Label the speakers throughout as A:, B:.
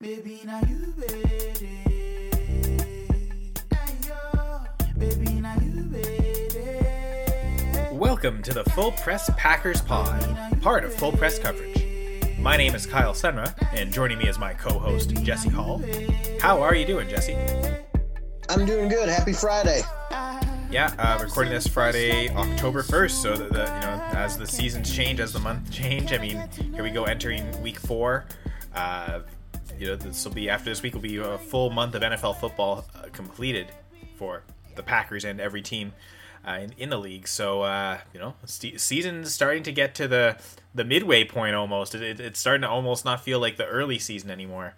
A: Baby, now you ready. Ayo. Baby, now you ready.
B: Welcome to the Full Press Packers Pod, part of Full Press Coverage. My name is Kyle Senra, and joining me is my co-host, Jesse Hall. How are you doing, Jesse?
C: I'm doing good. Happy Friday.
B: Yeah, recording this Friday, October 1st, so that as the seasons change, as the month change, I mean, here we go entering week 4. This will be, after this week, will be a full month of NFL football completed for the Packers and every team in the league. So, season's starting to get to the midway point almost. It's starting to almost not feel like the early season anymore.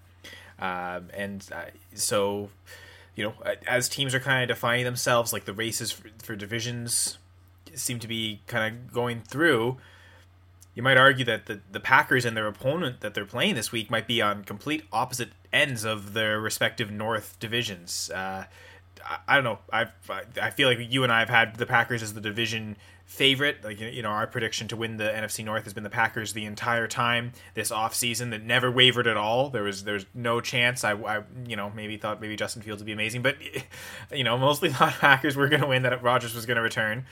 B: So, as teams are kind of defining themselves, like the races for divisions seem to be kind of going through, you might argue that the Packers and their opponent that they're playing this week might be on complete opposite ends of their respective North divisions. I don't know. I feel like you and I have had the Packers as the division favorite. Like, our prediction to win the NFC North has been the Packers the entire time this offseason. That never wavered at all. There's no chance. I maybe thought Justin Fields would be amazing, but mostly thought Packers were going to win, that Rodgers was going to return.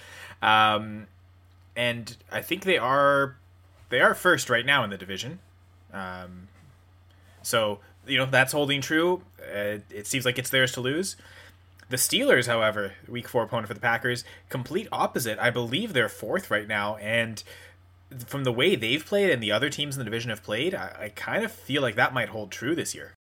B: And I think they are first right now in the division. So that's holding true. It seems like it's theirs to lose. The Steelers, however, week 4 opponent for the Packers, complete opposite. I believe they're 4th right now, and from the way they've played and the other teams in the division have played, I kind of feel like that might hold true this year.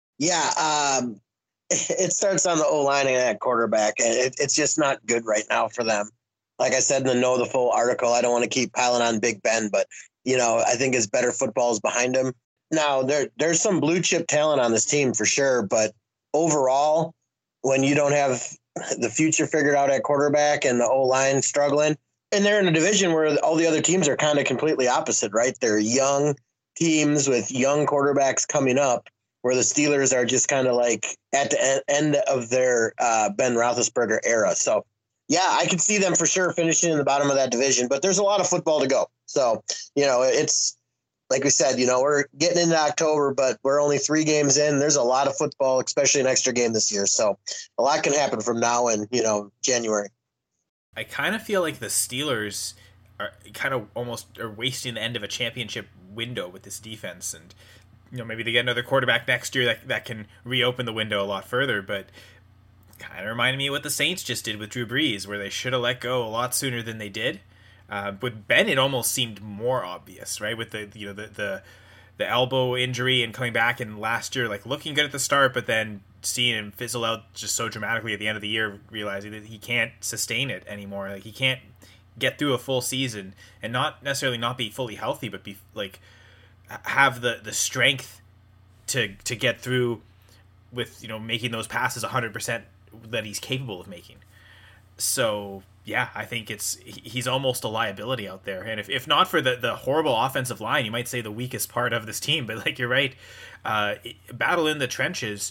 C: Yeah, it starts on the O-line and at quarterback. It's just not good right now for them. Like I said in the Know the Full article, I don't want to keep piling on Big Ben, but, I think his better football is behind him. Now, there's some blue chip talent on this team for sure, but overall, when you don't have the future figured out at quarterback and the O-line struggling, and they're in a division where all the other teams are kind of completely opposite, right? They're young teams with young quarterbacks coming up, where the Steelers are just kind of like at the end of their Ben Roethlisberger era. So, yeah, I could see them for sure finishing in the bottom of that division, but there's a lot of football to go. So, it's like we said, we're getting into October, but we're only 3 games in. There's a lot of football, especially an extra game this year. So a lot can happen from now and, January.
B: I kind of feel like the Steelers are kind of almost are wasting the end of a championship window with this defense. And, maybe they get another quarterback next year that can reopen the window a lot further. But kind of reminded me of what the Saints just did with Drew Brees, where they should have let go a lot sooner than they did. With Ben, it almost seemed more obvious, right? With the elbow injury and coming back, and last year, like, looking good at the start, but then seeing him fizzle out just so dramatically at the end of the year, realizing that he can't sustain it anymore. Like, he can't get through a full season and not necessarily not be fully healthy, but be like have the strength to get through with making those passes 100% that he's capable of making. So yeah, I think he's almost a liability out there. And if not for the horrible offensive line, you might say the weakest part of this team. But like, you're right, battle in the trenches.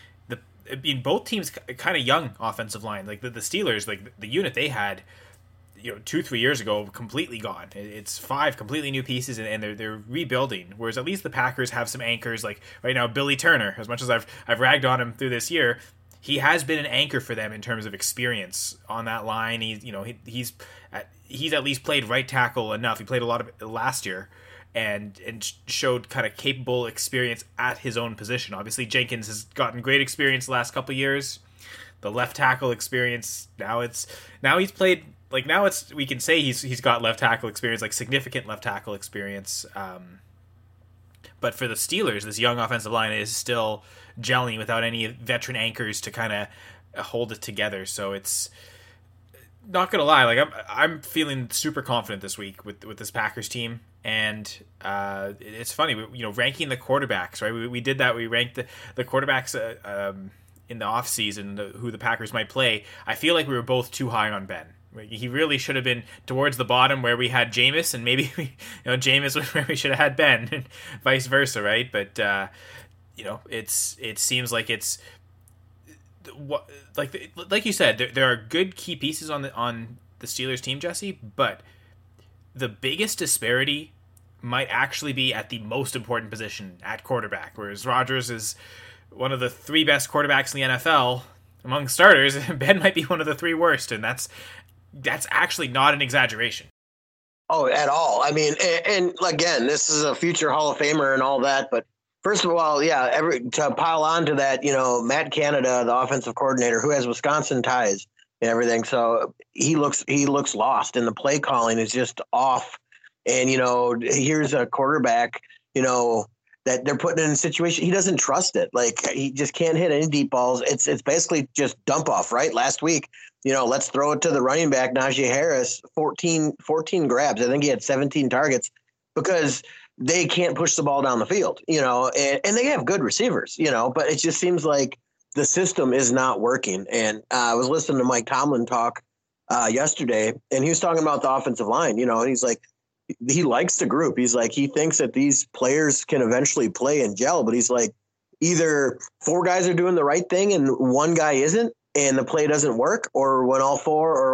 B: Both teams kind of young offensive line. Like the Steelers, like the unit they had, 2-3 years ago, completely gone. It's 5 completely new pieces, and they're rebuilding. Whereas at least the Packers have some anchors. Like right now, Billy Turner. As much as I've ragged on him through this year, he has been an anchor for them in terms of experience on that line. He's at least played right tackle enough. He played a lot of it last year and showed kind of capable experience at his own position. Obviously, Jenkins has gotten great experience the last couple of years. The left tackle experience, we can say he's got left tackle experience, like significant left tackle experience. But for the Steelers, this young offensive line is still gelling without any veteran anchors to kind of hold it together. So it's not gonna lie, like I'm feeling super confident this week with this Packers team. And it's funny, ranking the quarterbacks, right? We did that. We ranked the quarterbacks in the offseason, who the Packers might play. I feel like we were both too high on Ben. He really should have been towards the bottom where we had Jameis, and maybe Jameis was where we should have had Ben, and vice versa, right? But it seems like it's like you said, there are good key pieces on the Steelers team, Jesse, but the biggest disparity might actually be at the most important position at quarterback, whereas Rodgers is one of the 3 best quarterbacks in the NFL among starters. Ben might be one of the 3 worst, and that's actually not an exaggeration.
C: Oh, at all. I mean, and again, this is a future Hall of Famer and all that, but first of all, yeah, to pile on to that, Matt Canada, the offensive coordinator, who has Wisconsin ties and everything, so he looks lost, and the play calling is just off. And here's a quarterback, that they're putting in a situation he doesn't trust it. Like, he just can't hit any deep balls. It's basically just dump off. Right, last week, let's throw it to the running back Najee Harris, 14 grabs. I think he had 17 targets because they can't push the ball down the field, and they have good receivers, but it just seems like the system is not working. And I was listening to Mike Tomlin talk yesterday, and he was talking about the offensive line, and he's like, he likes the group. He's like, he thinks that these players can eventually play and gel, but he's like, either 4 guys are doing the right thing and 1 guy isn't, and the play doesn't work, or when all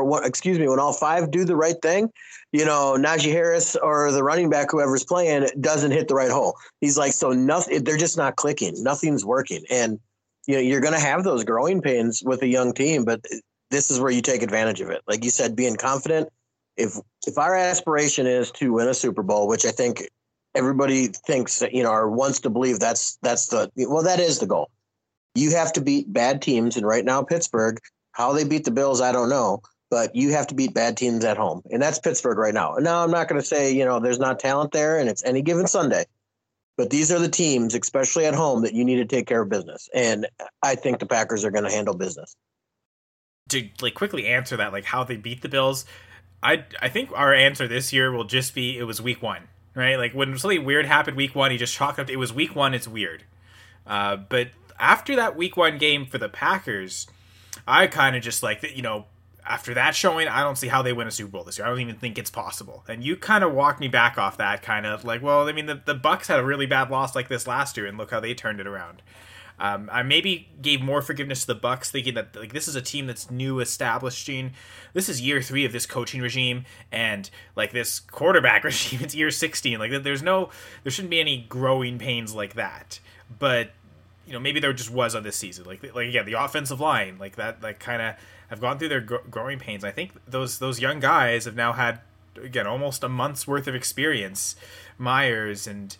C: 5 do the right thing, Najee Harris or the running back, whoever's playing, doesn't hit the right hole. He's like, so nothing, they're just not clicking. Nothing's working. And, you're going to have those growing pains with a young team, but this is where you take advantage of it. Like you said, being confident. If our aspiration is to win a Super Bowl, which I think everybody thinks that, or wants to believe that is the goal. You have to beat bad teams. And right now, Pittsburgh, how they beat the Bills, I don't know, but you have to beat bad teams at home. And that's Pittsburgh right now. And now I'm not going to say, there's not talent there and it's any given Sunday, but these are the teams, especially at home, that you need to take care of business. And I think the Packers are going to handle business.
B: To quickly answer that, how they beat the Bills, I think our answer this year will just be it was week 1, right? When something weird happened week 1, you just chalk up it was week 1, it's weird. But after that week 1 game for the Packers, I kind of just after that showing, I don't see how they win a Super Bowl this year. I don't even think it's possible. And you kind of walked me back off that the Bucs had a really bad loss like this last year, and look how they turned it around. I maybe gave more forgiveness to the Bucs, thinking that this is a team that's new, establishing. This is year 3 of this coaching regime, and this quarterback regime, it's year 16. There shouldn't be any growing pains like that. But maybe there just was on this season. The offensive line, that kind of have gone through their growing pains. I think those young guys have now had, again, almost a month's worth of experience. Myers and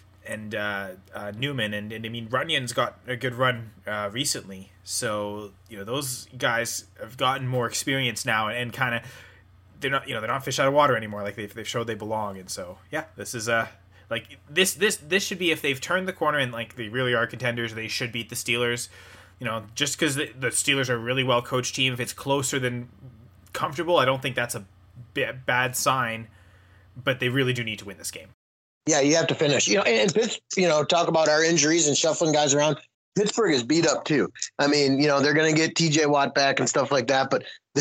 B: Newman, and I mean, Runyon's got a good run recently, so those guys have gotten more experience now, and kind of they're not fish out of water anymore. They've showed they belong, and so yeah, this is this should be, if they've turned the corner and they really are contenders, they should beat the Steelers. Just because the Steelers are a really well coached team, if it's closer than comfortable, I don't think that's a bad sign, but they really do need to win this game.
C: Yeah, you have to finish. And talk about our injuries and shuffling guys around. Pittsburgh is beat up too. I mean, they're going to get TJ Watt back and stuff like that. But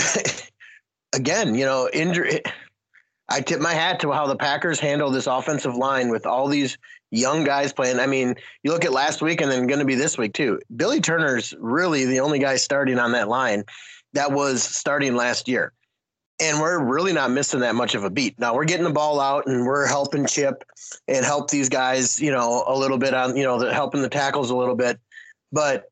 C: again, injury. I tip my hat to how the Packers handle this offensive line with all these young guys playing. I mean, you look at last week and then going to be this week too. Billy Turner's really the only guy starting on that line that was starting last year. And we're really not missing that much of a beat. Now we're getting the ball out and we're helping Chip and help these guys, a little bit on, helping the tackles a little bit, but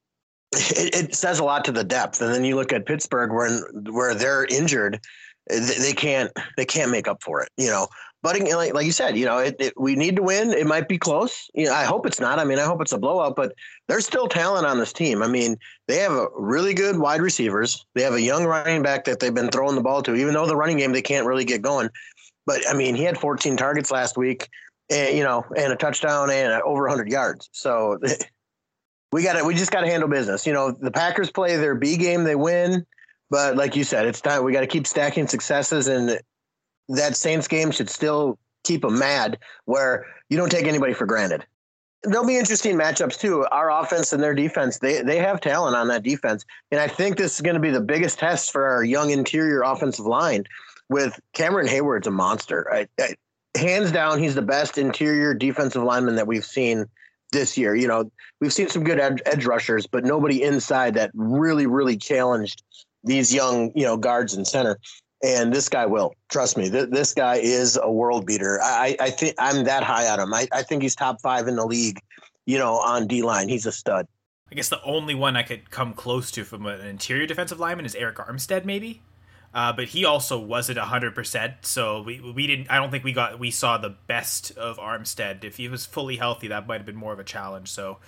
C: it says a lot to the depth. And then you look at Pittsburgh where they're injured, they can't make up for it, but like you said, we need to win. It might be close. I hope it's not. I mean, I hope it's a blowout, but there's still talent on this team. I mean, they have a really good wide receivers. They have a young running back that they've been throwing the ball to, even though the running game, they can't really get going. But I mean, he had 14 targets last week, and, and a touchdown and over 100 yards. So we just got to handle business. The Packers play their B game, they win. But like you said, it's time. We got to keep stacking successes, and that Saints game should still keep them mad, where you don't take anybody for granted. There'll be interesting matchups too. Our offense and their defense, they have talent on that defense. And I think this is going to be the biggest test for our young interior offensive line. With Cameron Hayward's a monster. Hands down, he's the best interior defensive lineman that we've seen this year. We've seen some good edge rushers, but nobody inside that really, really challenged these young, guards and center. And this guy will. Trust me. This guy is a world beater. I think I'm that high on him. I think he's top 5 in the league, on D-line. He's a stud.
B: I guess the only one I could come close to from an interior defensive lineman is Eric Armstead, maybe. But he also wasn't 100%, so we didn't. I don't think we saw the best of Armstead. If he was fully healthy, that might have been more of a challenge. So,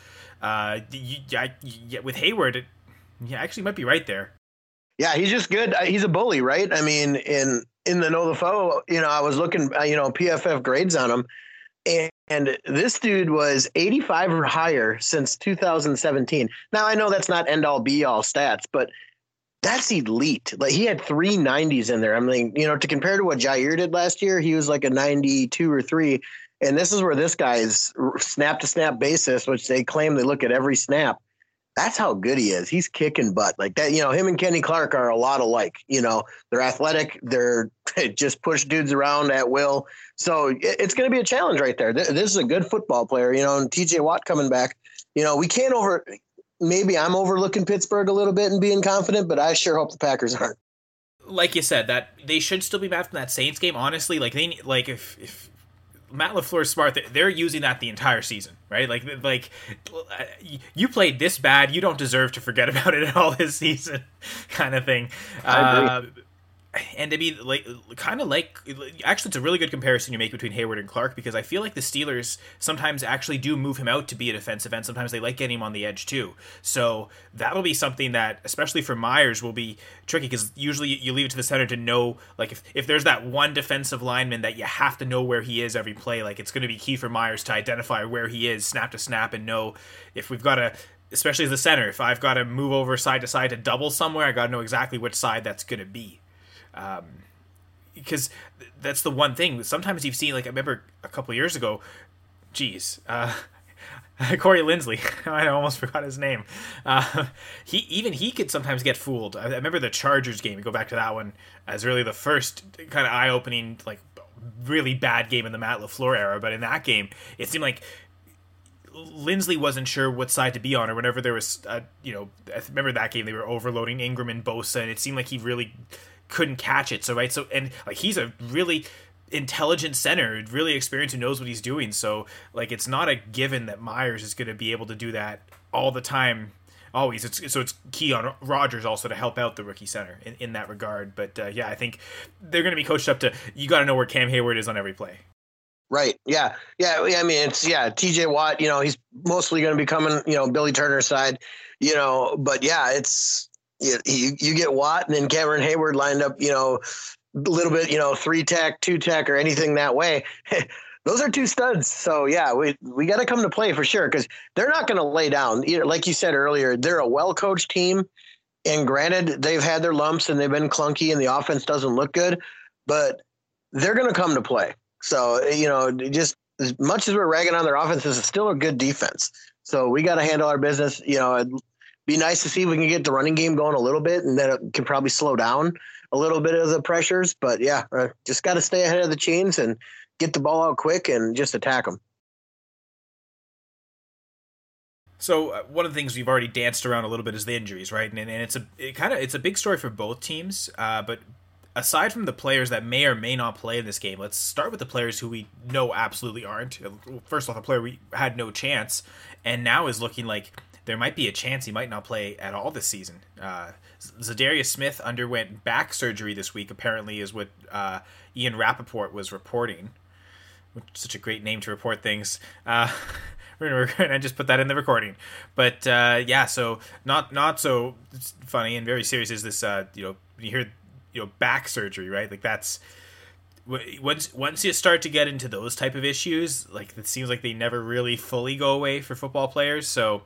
B: with Hayward, actually might be right there.
C: Yeah, he's just good. He's a bully, right? I mean, in the Know the Foe, I was looking, PFF grades on him, and this dude was 85 or higher since 2017. Now, I know that's not end-all, be-all stats, but that's elite. Like, he had 3 90s in there. I mean, to compare to what Jair did last year, he was like a 92 or 3, and this is where this guy's snap-to-snap basis, which they claim they look at every snap. That's how good he is. He's kicking butt like that. Him and Kenny Clark are a lot alike. They're athletic. They're just push dudes around at will. So it's going to be a challenge right there. This is a good football player, and TJ Watt coming back. We can't maybe I'm overlooking Pittsburgh a little bit and being confident, but I sure hope the Packers aren't.
B: Like you said, that they should still be back from that Saints game. Honestly, if Matt LaFleur's smart, they're using that the entire season, right? Like you played this bad, you don't deserve to forget about it at all this season, kind of thing.
C: I agree.
B: And I mean, actually, it's a really good comparison you make between Hayward and Clark, because I feel like the Steelers sometimes actually do move him out to be a defensive end. Sometimes they like getting him on the edge too. So that'll be something that, especially for Myers, will be tricky, because usually you leave it to the center to know, like, if there's that one defensive lineman that you have to know where he is every play, like, it's going to be key for Myers to identify where he is snap to snap and know if we've got to, especially as the center, if I've got to move over side to side to double somewhere, I got to know exactly which side that's going to be. Because that's the one thing. Sometimes you've seen, like, I remember a couple of years ago, Corey Linsley, I almost forgot his name. He could sometimes get fooled. I remember the Chargers game. We go back to that one as really the first kind of eye-opening, like, really bad game in the Matt LaFleur era. But in that game, it seemed like Linsley wasn't sure what side to be on, or whenever there was, I remember that game they were overloading Ingram and Bosa, and it seemed like he really couldn't catch it. So and like, he's a really intelligent center, really experienced, who knows what he's doing. So, like, it's not a given that Myers is going to be able to do that all the time, always. It's key on Rodgers also to help out the rookie center in that regard. But I think they're going to be coached up to, you got to know where Cam Hayward is on every play.
C: Right. Yeah. I mean, TJ Watt, he's mostly going to be coming, Billy Turner's side, but it's, you get Watt and then Cameron Hayward lined up, a little bit, 3-tech, 2-tech, or anything that way. Those are 2 studs. So we got to come to play for sure, because they're not going to lay down. Like you said earlier, they're a well-coached team, and granted, they've had their lumps and they've been clunky and the offense doesn't look good, but they're going to come to play. So, just as much as we're ragging on their offense, it's still a good defense. So we got to handle our business. It'd be nice to see if we can get the running game going a little bit, and then it can probably slow down a little bit of the pressures. But just got to stay ahead of the chains and get the ball out quick and just attack them.
B: So one of the things we've already danced around a little bit is the injuries, right? And it's a big story for both teams. But aside from the players that may or may not play in this game, let's start with the players who we know absolutely aren't. First off, a player we had no chance, and now is looking like there might be a chance he might not play at all this season. Zadarius Smith underwent back surgery this week, apparently, is what Ian Rappaport was reporting. Such a great name to report things. We're going to just put that in the recording. But so not so funny and very serious is this. You hear back surgery, right? Like, that's once you start to get into those type of issues, like, it seems like they never really fully go away for football players. So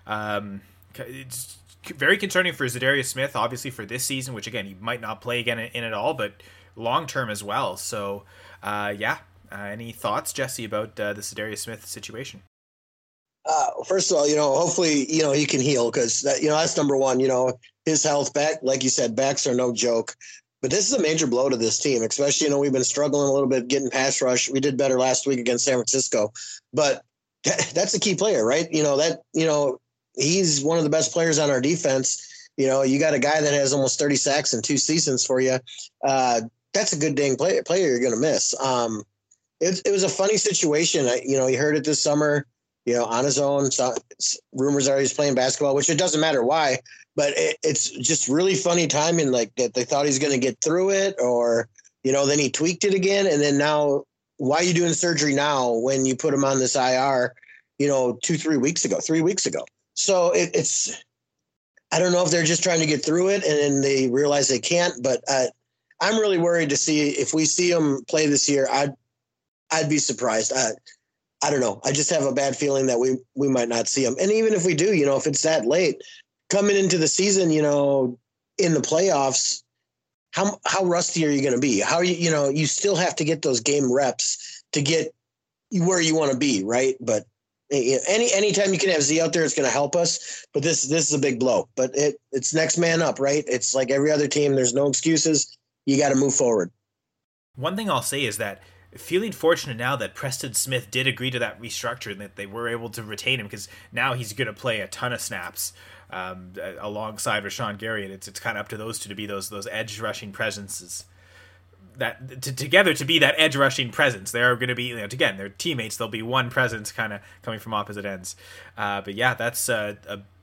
B: it's very concerning for Zadarius Smith, obviously, for this season, which, again, he might not play again in it all, but long term as well. So any thoughts, Jesse, about the Zadarius Smith situation?
C: First of all, hopefully, he can heal, because that's number one. His health back, like you said, backs are no joke. But this is a major blow to this team, especially, we've been struggling a little bit getting pass rush. We did better last week against San Francisco, but that's a key player, right? He's one of the best players on our defense. You got a guy that has almost 30 sacks in 2 seasons for you. That's a good dang player you're going to miss. It was a funny situation. You heard it this summer, on his own. So rumors are he's playing basketball, which it doesn't matter why, but it's just really funny timing, like that they thought he's going to get through it, or, then he tweaked it again. And then now, why are you doing surgery now when you put him on this IR, 3 weeks ago? So it's, I don't know if they're just trying to get through it and then they realize they can't, but I'm really worried to see if we see him play this year. I'd be surprised. I don't know. I just have a bad feeling that we might not see him. And even if we do, if it's that late coming into the season, in the playoffs, how rusty are you going to be? How you still have to get those game reps to get where you want to be, right? But anytime you can have Z out there, it's going to help us. But this is a big blow. But it's next man up, right? It's like every other team. There's no excuses. You got to move forward.
B: One thing I'll say is that feeling fortunate now that Preston Smith did agree to that restructure and that they were able to retain him, because now he's going to play a ton of snaps alongside Rashawn Gary, and it's kind of up to those two to be those edge rushing presences. That together to be that edge rushing presence, they are going to be again they're teammates. There'll be one presence kind of coming from opposite ends. But yeah, that's a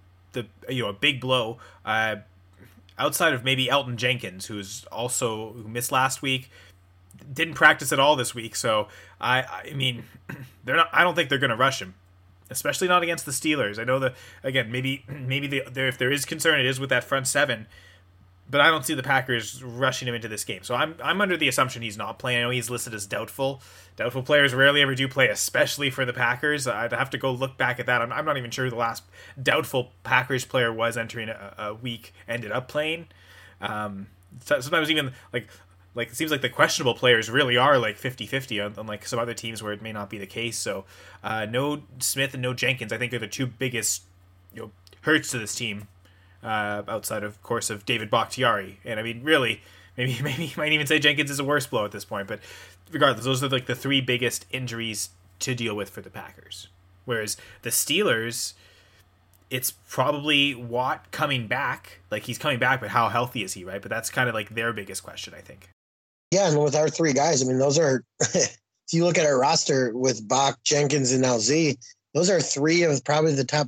B: big blow. Outside of maybe Elton Jenkins, who missed last week, didn't practice at all this week. So I mean, they're not. I don't think they're going to rush him, especially not against the Steelers. I know that again, maybe if there is concern, it is with that front seven. But I don't see the Packers rushing him into this game. So I'm under the assumption he's not playing. I know he's listed as doubtful. Doubtful players rarely ever do play, especially for the Packers. I'd have to go look back at that. I'm not even sure who the last doubtful Packers player was entering a week ended up playing. Sometimes even like it seems like the questionable players really are like 50-50, unlike some other teams where it may not be the case. So no Smith and no Jenkins, I think, are the two biggest hurts to this team. Outside, of course, of David Bakhtiari. And I mean, really, maybe you might even say Jenkins is a worse blow at this point. But regardless, those are like the 3 biggest injuries to deal with for the Packers. Whereas the Steelers, it's probably Watt coming back. Like, he's coming back, but how healthy is he, right? But that's kind of like their biggest question, I think.
C: Yeah, and with our 3 guys, I mean, those are, if you look at our roster with Bach, Jenkins, and now Z, those are 3 of probably the top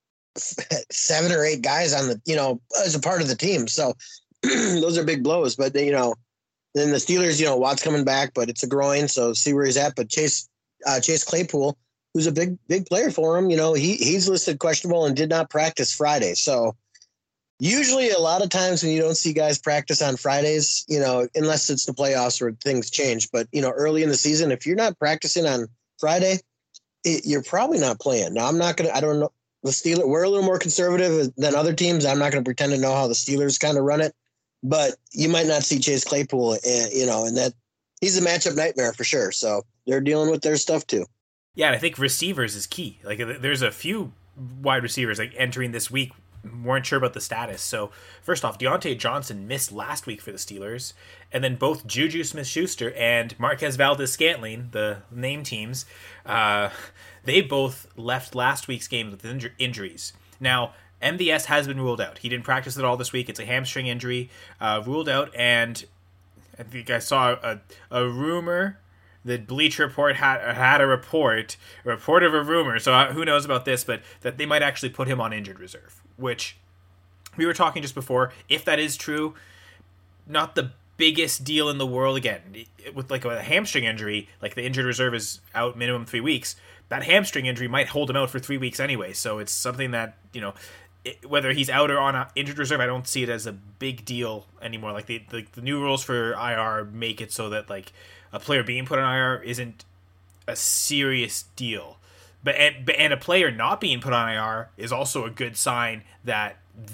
C: 7 or 8 guys on the, as a part of the team. So those are big blows, but then the Steelers, Watt's coming back, but it's a groin. So see where he's at. But Chase Claypool, who's a big player for him, he's listed questionable and did not practice Friday. So usually a lot of times when you don't see guys practice on Fridays, unless it's the playoffs where things change, but early in the season, if you're not practicing on Friday, you're probably not playing. Now I don't know. The Steelers, we're a little more conservative than other teams. I'm not going to pretend to know how the Steelers kind of run it, but you might not see Chase Claypool, and that he's a matchup nightmare for sure. So they're dealing with their stuff too.
B: Yeah, and I think receivers is key. Like, there's a few wide receivers like entering this week weren't sure about the status. So first off, Deontay Johnson missed last week for the Steelers, and then both Juju Smith-Schuster and Marquez Valdes-Scantling, the name teams, they both left last week's game with injuries. Now, MVS has been ruled out. He didn't practice at all this week. It's a hamstring injury, ruled out, and I think I saw a rumor. The Bleacher Report had a report of a rumor, so who knows about this, but that they might actually put him on injured reserve, which we were talking just before. If that is true, not the biggest deal in the world. Again, with a hamstring injury, like the injured reserve is out minimum 3 weeks, that hamstring injury might hold him out for 3 weeks anyway, so it's something that, whether he's out or on injured reserve, I don't see it as a big deal anymore. Like the new rules for IR make it so that like a player being put on IR isn't a serious deal, but a player not being put on IR is also a good sign that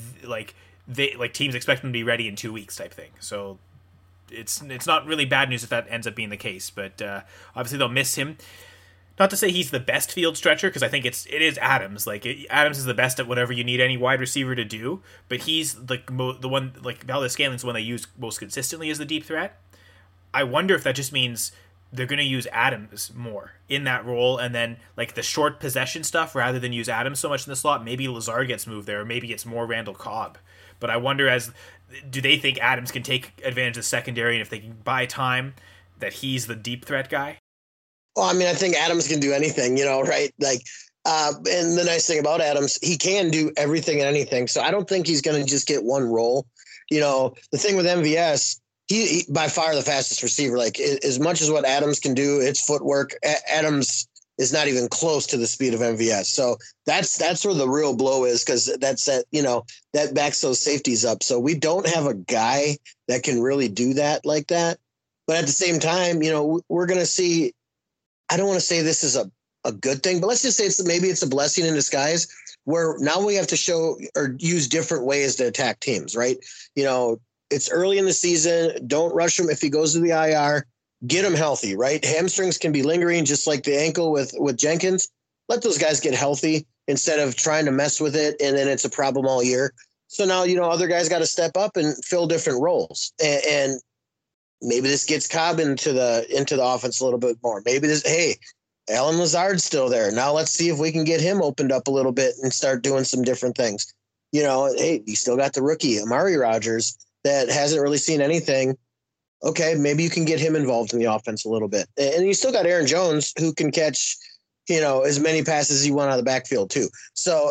B: teams expect them to be ready in 2 weeks type thing. So it's not really bad news if that ends up being the case, but obviously they'll miss him. Not to say he's the best field stretcher, because I think it is Adams. Adams is the best at whatever you need any wide receiver to do, but he's the one, like Valdes-Scantling's the one they use most consistently as the deep threat. I wonder if that just means they're going to use Adams more in that role, and then like the short possession stuff rather than use Adams so much in the slot. Maybe Lazard gets moved there, or maybe it's more Randall Cobb. But I wonder, do they think Adams can take advantage of the secondary, and if they can buy time, that he's the deep threat guy?
C: Well, I mean, I think Adams can do anything, right? Like, and the nice thing about Adams, he can do everything and anything. So I don't think he's going to just get one role. The thing with MVS, he by far the fastest receiver. Like, as much as what Adams can do, it's footwork. Adams is not even close to the speed of MVS. So that's where the real blow is, because that backs those safeties up. So we don't have a guy that can really do that like that. But at the same time, we're going to see. I don't want to say this is a good thing, but let's just say maybe it's a blessing in disguise, where now we have to show or use different ways to attack teams, right? It's early in the season. Don't rush him if he goes to the IR. Get him healthy, right? Hamstrings can be lingering, just like the ankle with Jenkins. Let those guys get healthy instead of trying to mess with it, and then it's a problem all year. So now, other guys got to step up and fill different roles. And maybe this gets Cobb into the offense a little bit more. Maybe Allen Lazard's still there. Now let's see if we can get him opened up a little bit and start doing some different things. Hey, you still got the rookie, Amari Rodgers, that hasn't really seen anything. Okay, maybe you can get him involved in the offense a little bit. And you still got Aaron Jones, who can catch, as many passes as you want out of the backfield too. So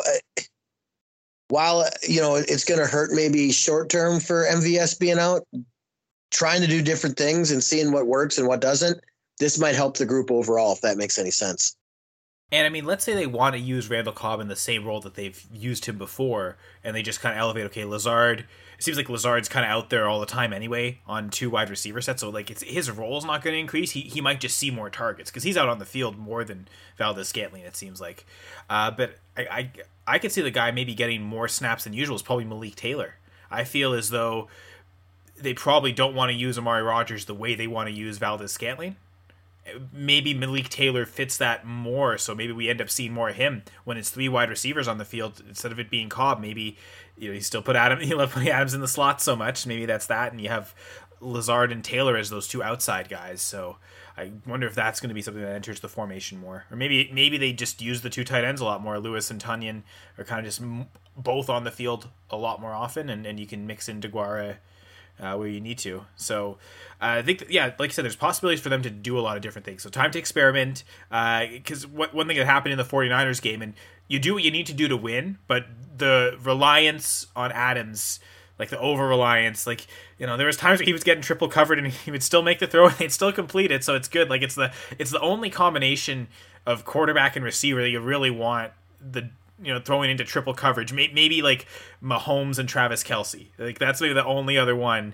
C: while, it's going to hurt maybe short term for MVS being out, trying to do different things and seeing what works and what doesn't, this might help the group overall, if that makes any sense.
B: And I mean, let's say they want to use Randall Cobb in the same role that they've used him before, and they just kind of elevate, okay, Lazard. It seems like Lazard's kind of out there all the time anyway on two wide receiver sets, so like his role's not going to increase. He might just see more targets because he's out on the field more than Valdes-Scantling, it seems like. But I could see the guy maybe getting more snaps than usual is probably Malik Taylor. I feel as though they probably don't want to use Amari Rodgers the way they want to use Valdes-Scantling. Maybe Malik Taylor fits that more, so maybe we end up seeing more of him when it's three wide receivers on the field instead of it being Cobb. Maybe you still put you love putting Adams in the slot so much. Maybe that's that, and you have Lazard and Taylor as those two outside guys. So I wonder if that's going to be something that enters the formation more, or maybe they just use the two tight ends a lot more. Lewis and Tunyon are kind of just both on the field a lot more often, and you can mix in DeGuara where you need to. So I think like I said, there's possibilities for them to do a lot of different things. So time to experiment, because one thing that happened in the 49ers game, and you do what you need to do to win, but the reliance on Adams, like the over-reliance, there was times where he was getting triple covered and he would still make the throw and they'd still complete it. So it's good. Like it's the only combination of quarterback and receiver that you really want throwing into triple coverage. Maybe like Mahomes and Travis Kelce. Like that's maybe the only other one.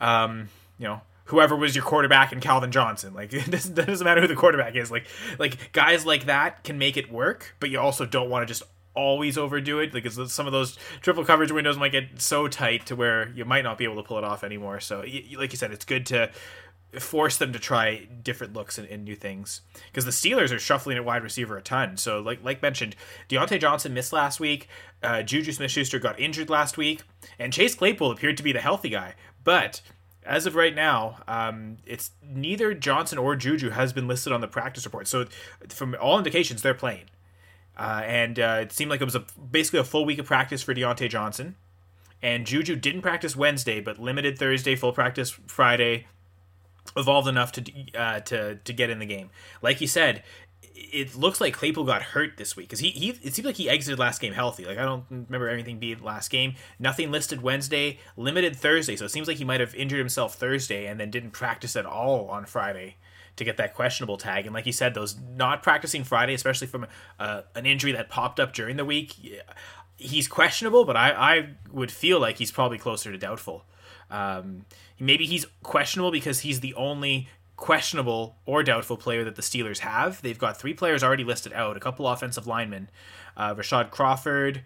B: Whoever was your quarterback and Calvin Johnson. Like it doesn't matter who the quarterback is. Like guys like that can make it work, but you also don't want to just always overdo it, because some of those triple coverage windows might get so tight to where you might not be able to pull it off anymore. So like you said, it's good to force them to try different looks and new things, because the Steelers are shuffling at wide receiver a ton. So like mentioned, Deontay Johnson missed last week, Juju Smith-Schuster got injured last week, and Chase Claypool appeared to be the healthy guy. But as of right now, it's neither Johnson or Juju has been listed on the practice report. So from all indications, they're playing. And it seemed like it was basically a full week of practice for Deontay Johnson. And Juju didn't practice Wednesday, but limited Thursday, full practice Friday, evolved enough to get in the game. Like you said, it looks like Claypool got hurt this week, because it seemed like he exited last game healthy. Like I don't remember everything being last game. Nothing listed Wednesday, limited Thursday. So it seems like he might have injured himself Thursday and then didn't practice at all on Friday to get that questionable tag. And like you said, those not practicing Friday, especially from an injury that popped up during the week, he's questionable, but I would feel like he's probably closer to doubtful. Maybe he's questionable because he's the only questionable or doubtful player that the Steelers have. They've got 3 players already listed out, a couple offensive linemen, Rashad Crawford,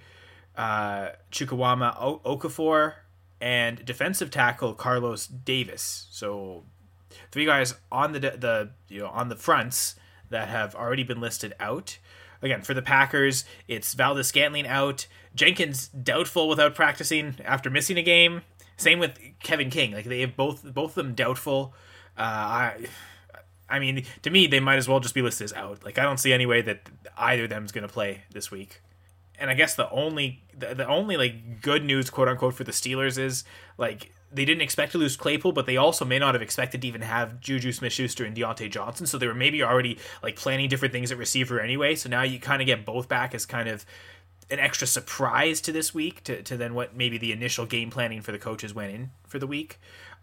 B: Chukwuma Okafor, and defensive tackle Carlos Davis. So 3 guys on on the fronts that have already been listed out. Again, for the Packers, it's Valdes-Scantling out, Jenkins doubtful without practicing after missing a game. Same with Kevin King. Like they have both of them doubtful. I mean, to me, they might as well just be listed as out. Like, I don't see any way that either of them is going to play this week. And I guess the only like good news, quote unquote, for the Steelers is like they didn't expect to lose Claypool, but they also may not have expected to even have Juju Smith-Schuster and Deontay Johnson. So they were maybe already like planning different things at receiver anyway. So now you kind of get both back as kind of an extra surprise to this week to then what maybe the initial game planning for the coaches went in for the week.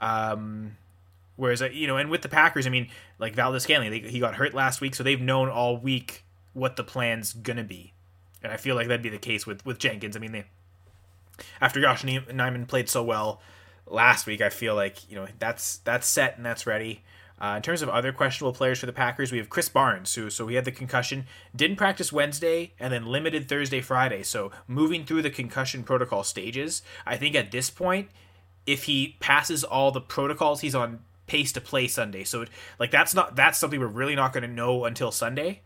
B: Whereas, and with the Packers, I mean, like Valdes-Scantling, he got hurt last week, so they've known all week what the plan's going to be. And I feel like that'd be the case with Jenkins. I mean, after Josh Nijman played so well last week, I feel like, that's set and that's ready. In terms of other questionable players for the Packers, we have Chris Barnes, so he had the concussion, didn't practice Wednesday, and then limited Thursday, Friday. So moving through the concussion protocol stages, I think at this point, if he passes all the protocols, he's on pace to play Sunday. So that's something we're really not going to know until Sunday.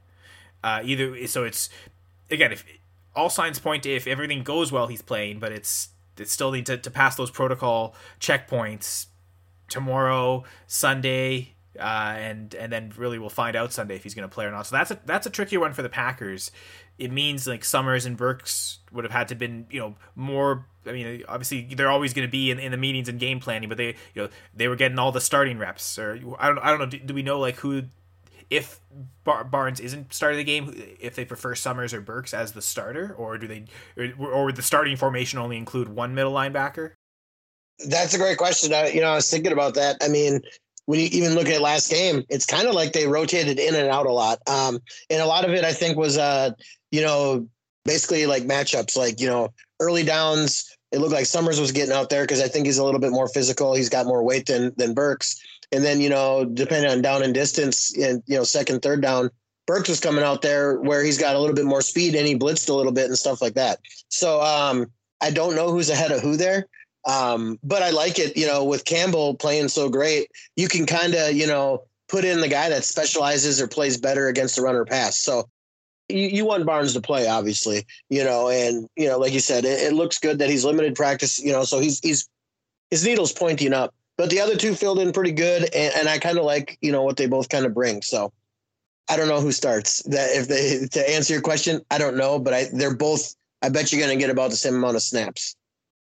B: So it's, again, if all signs point to if everything goes well, he's playing, but it's still need to pass those protocol checkpoints tomorrow, Sunday, and then really we'll find out Sunday if he's going to play or not. So that's a tricky one for the Packers. It means like Summers and Burks would have had to been more. I mean, obviously they're always going to be in the meetings and game planning, but they were getting all the starting reps. Or I don't know. Do we know like who? If Barnes isn't starting the game, if they prefer Summers or Burks as the starter, or do they, or would the starting formation only include one middle linebacker?
C: That's a great question. I was thinking about that. I mean, when you even look at last game, it's kind of like they rotated in and out a lot. And a lot of it, I think, was, basically like matchups, like, early downs. It looked like Summers was getting out there because I think he's a little bit more physical. He's got more weight than Burks. And then, depending on down and distance and, second, third down, Burks was coming out there where he's got a little bit more speed and he blitzed a little bit and stuff like that. So I don't know who's ahead of who there. But I like it, with Campbell playing so great, you can kind of, put in the guy that specializes or plays better against the runner pass. So you want Barnes to play, obviously, and, like you said, it looks good that he's limited practice, so he's his needle's pointing up. But the other two filled in pretty good, and I kind of like, what they both kind of bring. So I don't know who starts. To answer your question, I don't know, but they're both. I bet you're going to get about the same amount of snaps.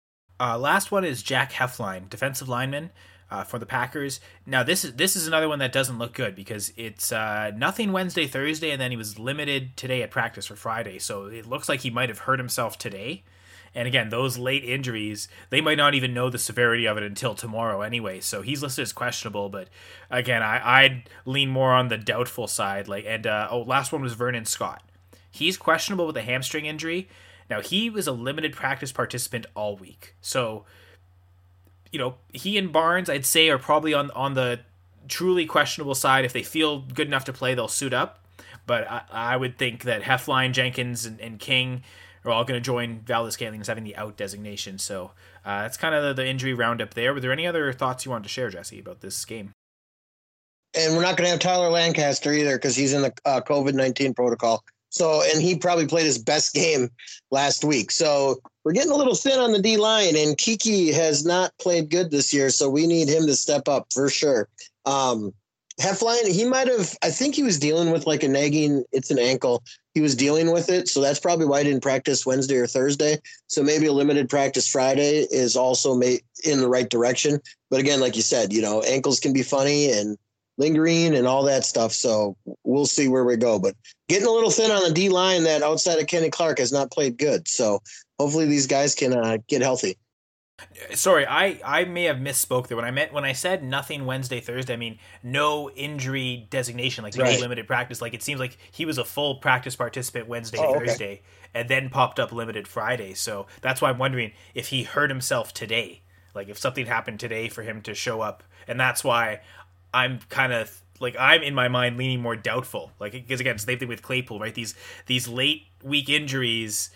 B: Last one is Jack Hefline, defensive lineman for the Packers. Now this is another one that doesn't look good because it's nothing Wednesday, Thursday, and then he was limited today at practice for Friday. So it looks like he might have hurt himself today. And again, those late injuries, they might not even know the severity of it until tomorrow anyway. So he's listed as questionable, but again, I'd lean more on the doubtful side. Last one was Vernon Scott. He's questionable with a hamstring injury. Now, he was a limited practice participant all week. So, he and Barnes, I'd say, are probably on the truly questionable side. If they feel good enough to play, they'll suit up. But I would think that Hefline, Jenkins, and King are all going to join Valdes-Scantling as having the out designation. So that's kind of the injury roundup there. Were there any other thoughts you wanted to share, Jesse, about this game?
C: And we're not going to have Tyler Lancaster either because he's in the COVID-19 protocol. So, and he probably played his best game last week. So we're getting a little thin on the D-line, and Kiki has not played good this year. So we need him to step up for sure. Hefline, he might have, I think he was dealing with like a nagging, it's an ankle. He was dealing with it. So that's probably why he didn't practice Wednesday or Thursday. So maybe a limited practice Friday is also in the right direction. But again, like you said, ankles can be funny and lingering and all that stuff. So we'll see where we go. But getting a little thin on the D-line that outside of Kenny Clark has not played good. So hopefully these guys can get healthy.
B: Sorry, I may have misspoke there. When I said nothing Wednesday, Thursday, I mean no injury designation, like no limited practice. Like it seems like he was a full practice participant Wednesday, Thursday, and then popped up limited Friday. So that's why I'm wondering if he hurt himself today. Like if something happened today for him to show up, and that's why I'm kind of like I'm in my mind leaning more doubtful. Like because again, same thing with Claypool, right? These late week injuries.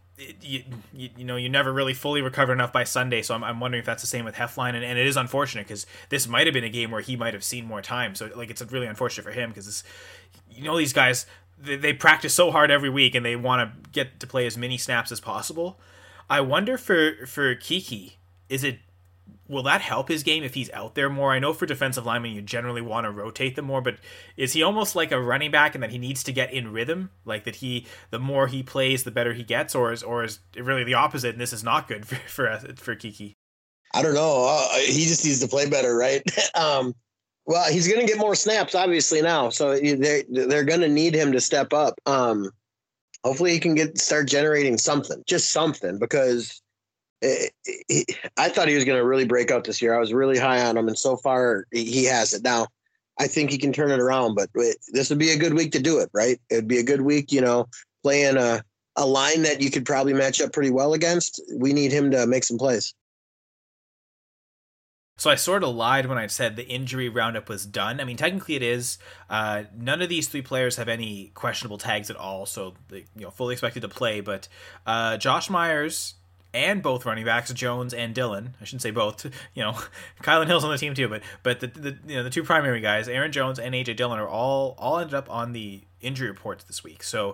B: You never really fully recover enough by Sunday, so I'm wondering if that's the same with Hefline, and it is unfortunate because this might have been a game where he might have seen more time, so like it's really unfortunate for him because these guys they practice so hard every week and they want to get to play as many snaps as possible. I wonder for Kiki, is it will that help his game if he's out there more? I know for defensive linemen, you generally want to rotate them more, but is he almost like a running back and that he needs to get in rhythm? Like that the more he plays, the better he gets, or is it really the opposite? And this is not good for Kiki.
C: I don't know. He just needs to play better, right? Well, he's going to get more snaps, obviously now, so they're going to need him to step up. Hopefully, he can start generating something, just something, because I thought he was going to really break out this year. I was really high on him, and so far he has it. Now, I think he can turn it around, but this would be a good week to do it, right? It'd be a good week, playing a line that you could probably match up pretty well against. We need him to make some plays.
B: So I sort of lied when I said the injury roundup was done. I mean, technically it is. None of these three players have any questionable tags at all, so they, fully expected to play. But Josh Myers and both running backs, Jones and Dillon, I shouldn't say both. Kylan Hill's on the team too, but the two primary guys, Aaron Jones and AJ Dillon, are all ended up on the injury reports this week. So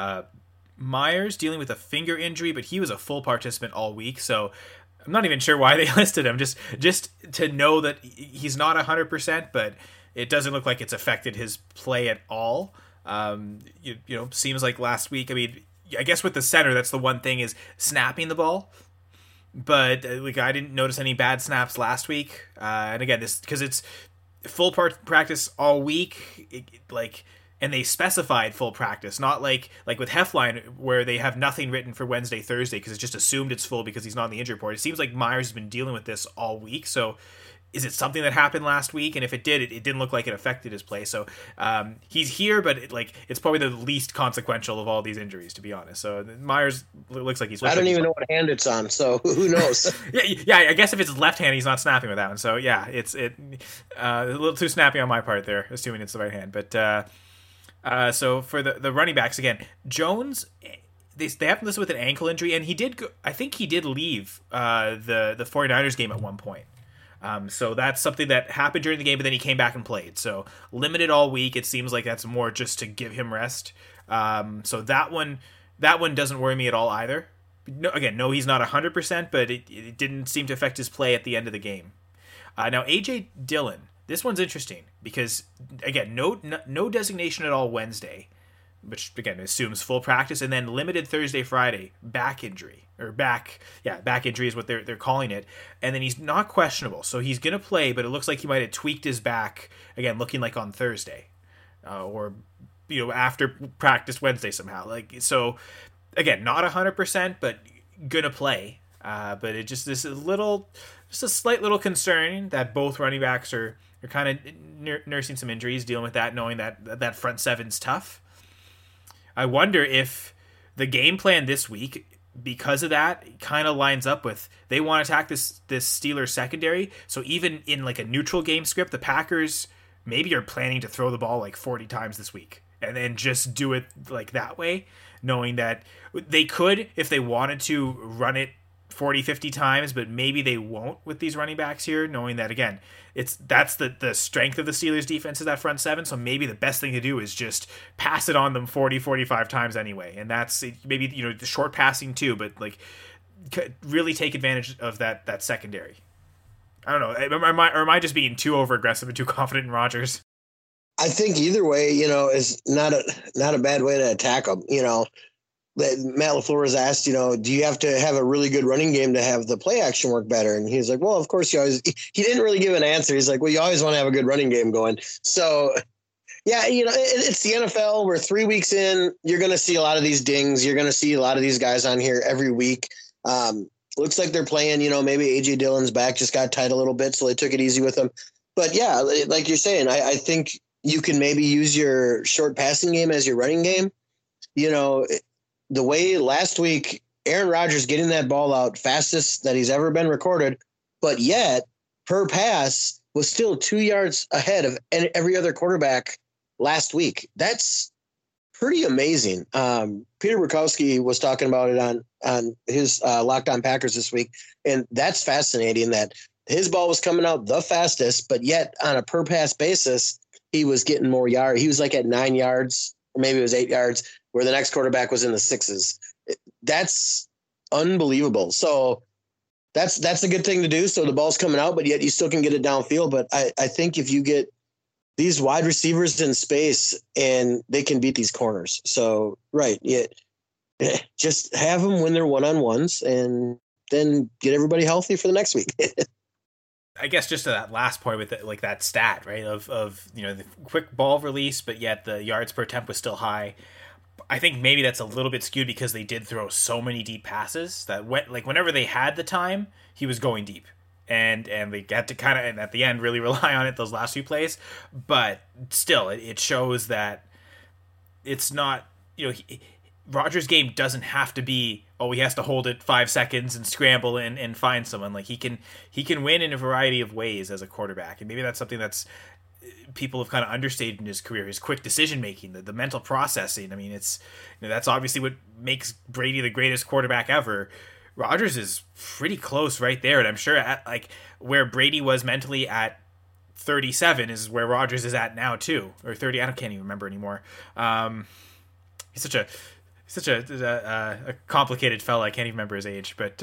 B: Myers dealing with a finger injury, but he was a full participant all week, so I'm not even sure why they listed him. Just to know that he's not 100%, but it doesn't look like it's affected his play at all. Seems like last week. I mean, I guess with the center, that's the one thing is snapping the ball. But I didn't notice any bad snaps last week. And again, this because it's full practice all week. And they specified full practice, not like with Hefline where they have nothing written for Wednesday, Thursday because it's just assumed it's full because he's not on the injury report. It seems like Myers has been dealing with this all week. So is it something that happened last week? And if it did, it didn't look like it affected his play. So he's here, but it's probably the least consequential of all these injuries, to be honest. So Myers looks like he's.
C: I don't even know what hand it's on, so who knows?
B: yeah. I guess if it's left hand, he's not snapping with that one. So yeah, it's a little too snappy on my part there, assuming it's the right hand, but. So for the running backs, again, Jones, they have him listed with an ankle injury, and I think he did leave the 49ers game at one point. So that's something that happened during the game, but then he came back and played. So limited all week. It seems like that's more just to give him rest. So that one doesn't worry me at all either. No, he's not 100%, but it didn't seem to affect his play at the end of the game. Now, AJ Dillon. This one's interesting because, again, no designation at all Wednesday, which, again, assumes full practice, and then limited Thursday, Friday, back injury. Back injury is what they're calling it. And then he's not questionable, so he's going to play, but it looks like he might have tweaked his back, again, looking like on Thursday. Or after practice Wednesday somehow. So, again, not 100%, but going to play. But it just a slight little concern that both running backs are kind of nursing some injuries, dealing with that, knowing that front seven's tough. I wonder if the game plan this week, because of that, kind of lines up with they want to attack this Steelers secondary. So even in a neutral game script, the Packers maybe are planning to throw the ball 40 times this week and then just do it that way, knowing that they could, if they wanted to, run it 40, 50 times, but maybe they won't with these running backs here, knowing that, again, that's the strength of the Steelers defense is that front seven, so maybe the best thing to do is just pass it on them 40, 45 times anyway, and that's maybe, the short passing too, but really take advantage of that secondary. I don't know, am I just being too over-aggressive and too confident in Rodgers?
C: I think either way, is not a bad way to attack them, Matt LaFleur was asked, do you have to have a really good running game to have the play action work better? And he's like, well, of course he didn't really give an answer. He's like, well, you always want to have a good running game going. So yeah, it's the NFL. We're 3 weeks in. You're going to see a lot of these dings. You're going to see a lot of these guys on here every week. Looks like they're playing, maybe AJ Dillon's back just got tight a little bit. So they took it easy with him. But yeah, like you're saying, I think you can maybe use your short passing game as your running game. The way last week, Aaron Rodgers getting that ball out fastest that he's ever been recorded, but yet per pass was still 2 yards ahead of every other quarterback last week. That's pretty amazing. Peter Bukowski was talking about it on his Locked On Packers this week, and that's fascinating that his ball was coming out the fastest, but yet on a per pass basis, he was getting more yards. He was at 9 yards, or maybe it was 8 yards, where the next quarterback was in the 6s. That's unbelievable. So that's a good thing to do. So the ball's coming out, but yet you still can get it downfield. But I think if you get these wide receivers in space and they can beat these corners. So, right. Yeah. Just have them win their one-on-ones and then get everybody healthy for the next week.
B: I guess just to that last point with like that stat, right, of the quick ball release, but yet the yards per attempt was still high. I think maybe that's a little bit skewed because they did throw so many deep passes that whenever they had the time, he was going deep. And they had to kind of, and at the end, really rely on it those last few plays. But still, it shows that it's not, Rodgers' game doesn't have to be, he has to hold it 5 seconds and scramble and find someone. Like he can win in a variety of ways as a quarterback. And maybe that's something that's people have kind of understated in his career, his quick decision making, the mental processing. I mean, it's, that's obviously what makes Brady the greatest quarterback ever. Rodgers is pretty close right there. And I'm sure where Brady was mentally at 37 is where Rodgers is at now too, or 30. I can't even remember anymore. He's such a complicated fella. I can't even remember his age, but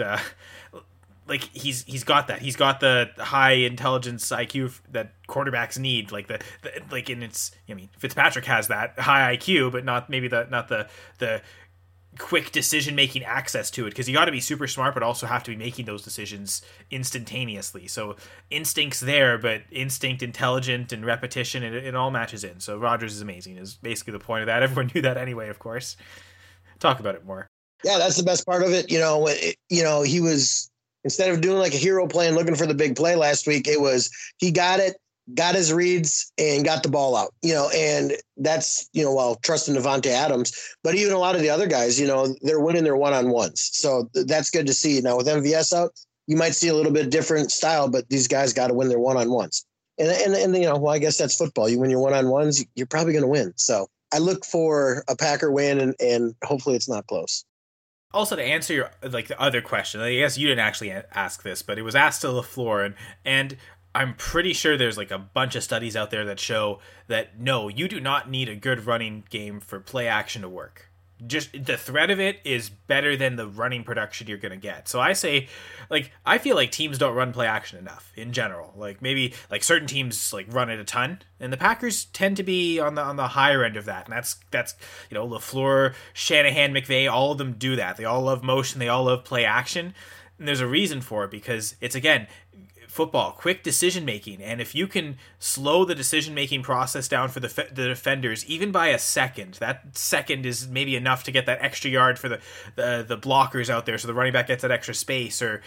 B: he's got that. He's got the high intelligence IQ that quarterbacks need. Fitzpatrick has that high IQ, but not the quick decision making access to it, because you got to be super smart, but also have to be making those decisions instantaneously. So instinct's there, but instinct, intelligent, and repetition, it all matches in. So Rodgers is amazing. Is basically the point of that. Everyone knew that anyway, of course. Talk about it more.
C: Yeah, that's the best part of it. He was, instead of doing like a hero play and looking for the big play last week, it was he got it, got his reads, and got the ball out. And that's while trusting Devontae Adams, but even a lot of the other guys, they're winning their one-on-ones. So that's good to see. Now with MVS out, you might see a little bit different style, but these guys got to win their one-on-ones. And I guess that's football. You win your one-on-ones, you're probably going to win. So I look for a Packer win, and hopefully it's not close.
B: Also, to answer your the other question, I guess you didn't actually ask this, but it was asked to LaFleur, and I'm pretty sure there's a bunch of studies out there that show that no, you do not need a good running game for play action to work. Just the threat of it is better than the running production you're going to get. So I say, I feel like teams don't run play action enough in general. Maybe certain teams run it a ton, and the Packers tend to be on the higher end of that. And that's LaFleur, Shanahan, McVay, all of them do that. They all love motion. They all love play action. And there's a reason for it, because it's, again, football, quick decision making, and if you can slow the decision making process down for the defenders even by a second, that second is maybe enough to get that extra yard for the blockers out there, so the running back gets that extra space, or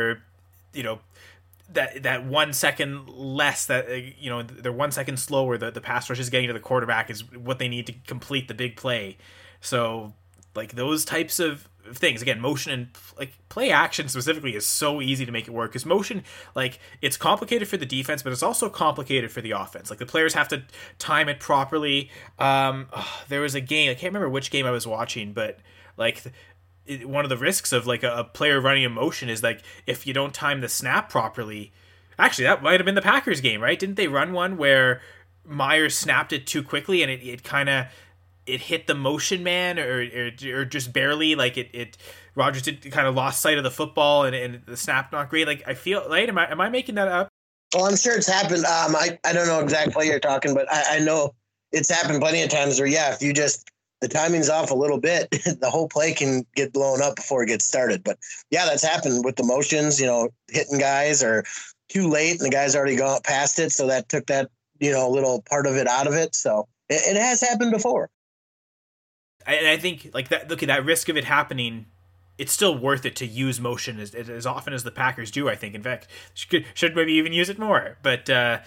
B: that 1 second less, that they're 1 second slower, the pass rush is getting to the quarterback is what they need to complete the big play. So those types of things, again, motion and play action specifically is so easy to make it work, because motion, it's complicated for the defense, but it's also complicated for the offense. The players have to time it properly. There was a game, I can't remember which game I was watching, but one of the risks of a player running in motion is if you don't time the snap properly. Actually, that might have been the Packers game, right? Didn't they run one where Myers snapped it too quickly and it hit the motion man, or just barely, Rodgers did kind of lost sight of the football, and the snap not great. I feel, right? Am I making that up?
C: Well, I'm sure it's happened. I don't know exactly what you're talking, but I know it's happened plenty of times where, if you just, the timing's off a little bit, the whole play can get blown up before it gets started. But that's happened with the motions, hitting guys or too late and the guy's already gone past it. So that took that, little part of it out of it. So it has happened before.
B: And I think that, look at that risk of it happening, it's still worth it to use motion as often as the Packers do, I think. In fact, should maybe even use it more. But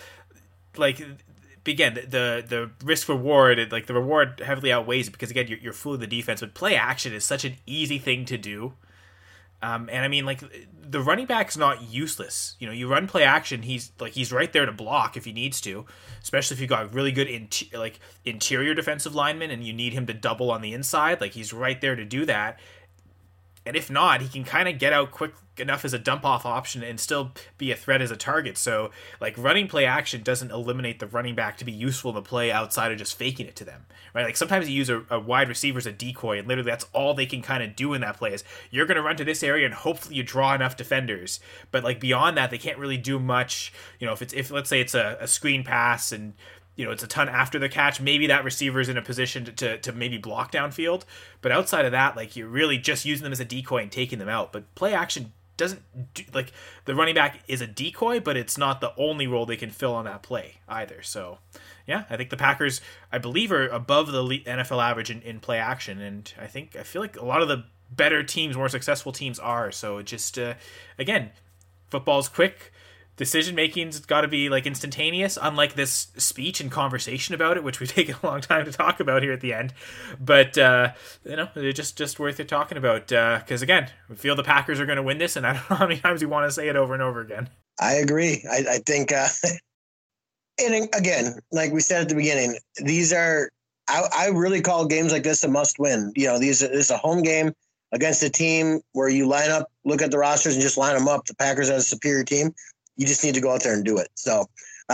B: again, the risk reward, the reward heavily outweighs it, because again, you're fooling the defense. But play action is such an easy thing to do. And I mean, the running back's not useless. You run play action, he's right there to block if he needs to, especially if you got really good interior defensive linemen and you need him to double on the inside. He's right there to do that. And if not, he can kind of get out quick enough as a dump off option and still be a threat as a target. So like running play action doesn't eliminate the running back to be useful in the play outside of just faking it to them, right? Like sometimes you use a wide receiver as a decoy, and literally that's all they can kind of do in that play is you're going to run to this area and hopefully you draw enough defenders. But like beyond that, they can't really do much. You know, if let's say it's a screen pass and it's a ton after the catch, maybe that receiver is in a position to maybe block downfield. But outside of that, like you're really just using them as a decoy and taking them out. But play action doesn't like the running back is a decoy, but it's not the only role they can fill on that play either. So yeah, I think the Packers, I believe, are above the NFL average in play action. And I feel like a lot of the better teams, more successful teams are. So it just, again, football's quick. Decision making's got to be like instantaneous, unlike this speech and conversation about it, which we've taken a long time to talk about here at the end. But it's just worth it talking about because again, we feel the Packers are going to win this, and I don't know how many times we want to say it over and over again.
C: I agree. I think, and again, like we said at the beginning, these are I really call games like this a must win. This is a home game against a team where you line up, look at the rosters, and just line them up. The Packers as a superior team. You just need to go out there and do it. So,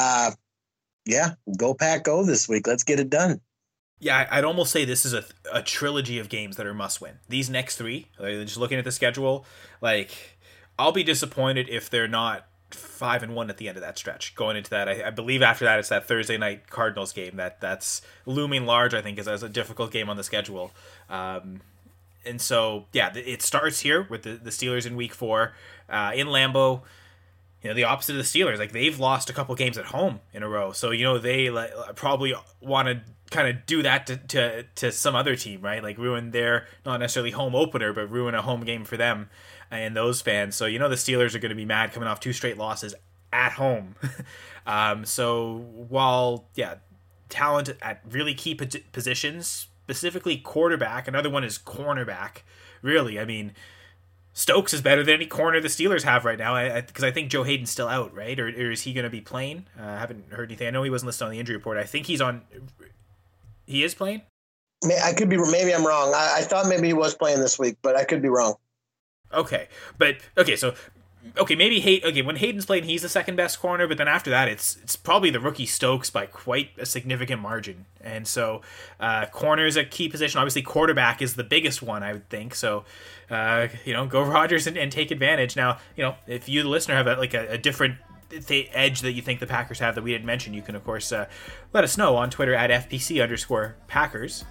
C: go Pack, go this week. Let's get it done.
B: Yeah, I'd almost say this is a trilogy of games that are must-win. These next three, just looking at the schedule, like I'll be disappointed if they're not 5-1 at the end of that stretch. Going into that, I believe after that it's that Thursday night Cardinals game that's looming large. I think as a difficult game on the schedule. And so it starts here with the Steelers in Week 4 in Lambeau. The opposite of the Steelers, like they've lost a couple games at home in a row. So, they probably want to kind of do that to some other team, right? Like ruin their, not necessarily home opener, but ruin a home game for them and those fans. So, the Steelers are going to be mad coming off 2 straight losses at home. So while, talent at really key positions, specifically quarterback, another one is cornerback, really. I mean, Stokes is better than any corner the Steelers have right now, because I think Joe Hayden's still out, right? Or is he going to be playing? I haven't heard anything. I know he wasn't listed on the injury report. I think he's on. He is playing?
C: I could be. Maybe I'm wrong. I thought maybe he was playing this week, but I could be wrong.
B: Okay. Maybe when Hayden's playing, he's the second best corner, but then after that, it's probably the rookie Stokes by quite a significant margin. And so, corner is a key position. Obviously, quarterback is the biggest one, I would think. So, go Rodgers and take advantage. Now, if you, the listener, have a different edge that you think the Packers have that we didn't mention, you can, of course, let us know on Twitter at FPC_Packers.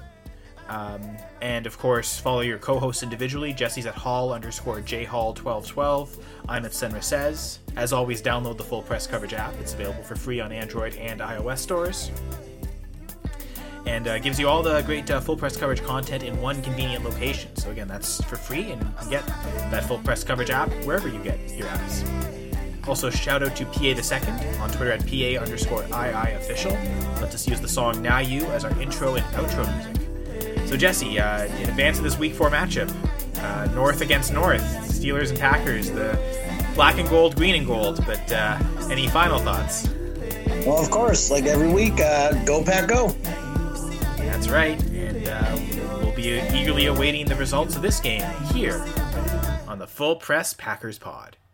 B: And of course, follow your co-hosts individually. Jesse's at Hall_JHall1212. I'm at Senra Says. As always, download the Full Press Coverage app. It's available for free on Android and iOS stores. And gives you all the great Full Press Coverage content in one convenient location. So again, that's for free, and you can get that Full Press Coverage app wherever you get your apps. Also, shout out to PA the Second on Twitter at PA_II official. Lets us use the song Now You as our intro and outro music. So Jesse, in advance of this Week 4 matchup, North against North, Steelers and Packers, the black and gold, green and gold, but any final thoughts?
C: Well, of course, like every week, go Pack, go.
B: That's right, and we'll be eagerly awaiting the results of this game here on the Full Press Packers Pod.